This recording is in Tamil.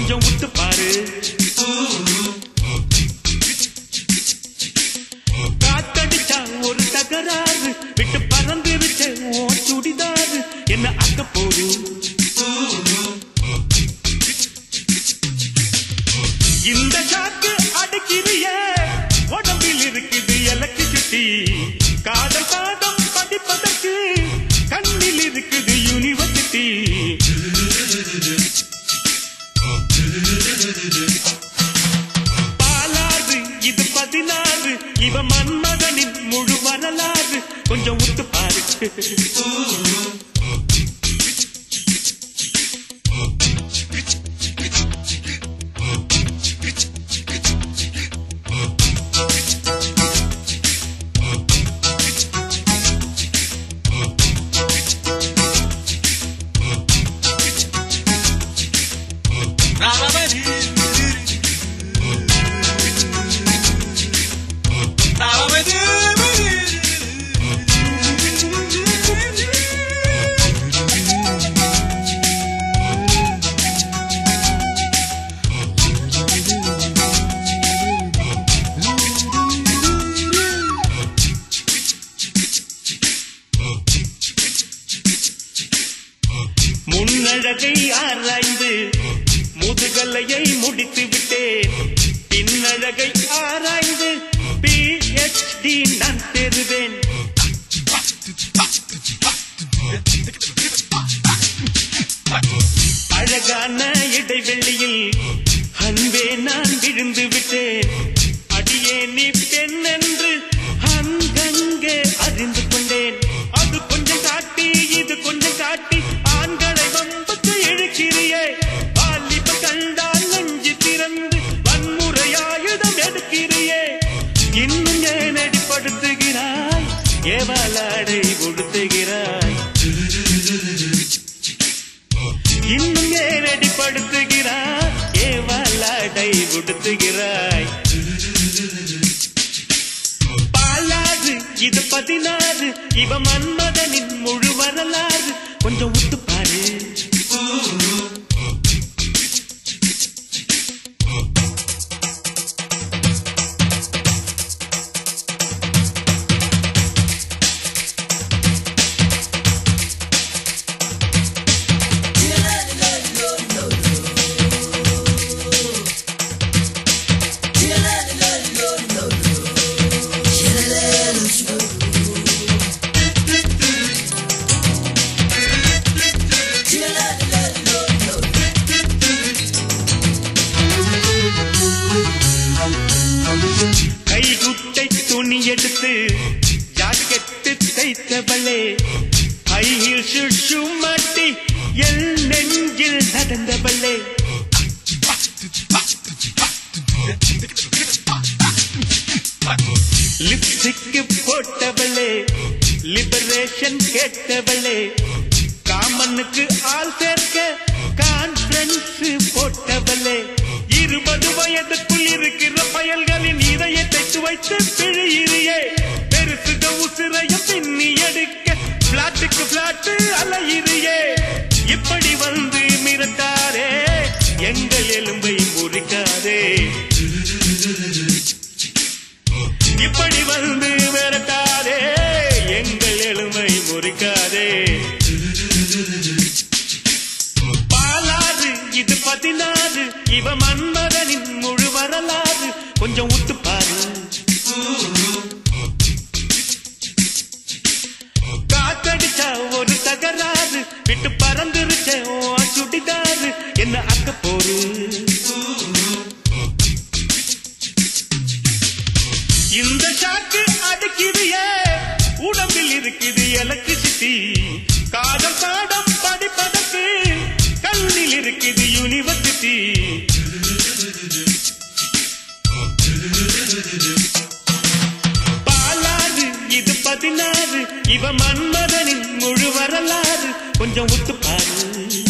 கொஞ்சம் விட்டு பாரு. காத்தடிச்சா ஒரு தகராறு விட்டு பறந்து விட்டு ஓ சுடிதாரு என்ன அக்க போடு. இந்த சாக்கு அடிக்கிறியே உடம்பில் இருக்குது எனக்கு சுட்டி. காதல் பாடம் படிப்பதற்கு கண்ணில் இருக்குது யூனிவர்சிட்டி. பாலாறு இது 16 இவ மன்மகனின் முழு வரலாறு கொஞ்சம் விட்டு பாரு. முன்னழகை ஆராய்ந்து முதுகலையை முடித்து விட்டேன். பின்னழகை ஆராய்ந்து PhD நான் பெறுவேன். அழகான இடைவெளியில் அன்பே நான் விழுந்து விட்டேன். அடியே நீ பெண் என்று அங்கங்கே அறிந்து கொண்டேன். அது கொஞ்சம் காட்டி இது கொஞ்சம் காட்டி ஆண்களை வம்புக்கு இழுக்கிறியே. வாலிப கண்டால் நெஞ்சு திறந்து வன்முறையாயுதம் எடுக்கிறியே. இன்னும் ஏன் அடிப்படுத்துகிறாய் ஏவாளாடை உடுத்துகிறாய். இன்னும் ஏன் அடிப்படுத்துகிறாய் ஏவாளாடை உடுத்துகிறாய். பாலாறு இது 16 இவ மன்மதனின் முழு வரலாறு கொஞ்சம் விட்டு பாரு. கைகுட்டை துணி எடுத்து ஜாக்கெட்டு தைத்தவளே. ஹை ஹீல்ஸ் ஷூ மாட்டி எல் நெஞ்சில் நடந்தவளே. Lipstick போட்டவளே liberation கேட்டவளே. காமனுக்கு ஆள் சேர்க்க கான்ஃபரன்ஸ் போட்டவளே. 20 வயதுக்குள் இருக்கிற பயல்களின் இதயத்தை துவைத்து பிழியிறியே. பெருசுக உசிரையும் பின்னி எடுக்க பிளாட்டுக்கு பிளாட்டு அலையிறியே. இப்படி வந்து மிரட்டாரே எங்கள் எலும்பை முறிக்காதே. இப்படி வந்து மிரட்டாரே எங்கள் எலும்பை முறிக்காதே. பாலாறு இது 16 இவ மன்மதனின் முழு வரலாறு கொஞ்சம் விட்டு பாரு. காத்தடிச்சா ஒரு தகராறு விட்டு பறந்துருச்ச ஓ சுடிதாரு என்ன அக்க போரு. இந்த சாக்கு அடிக்கிறியே உடம்பில் இருக்குது எலக்ட்ரிசிட்டி. காதல் பாடம் படிப்பதற்கு கண்ணில் இருக்குது யூனிவர்சிட்டி. பாலாறு இது 16 இவ மன்மதனின் முழு வரலாறு கொஞ்சம் விட்டு பாரு.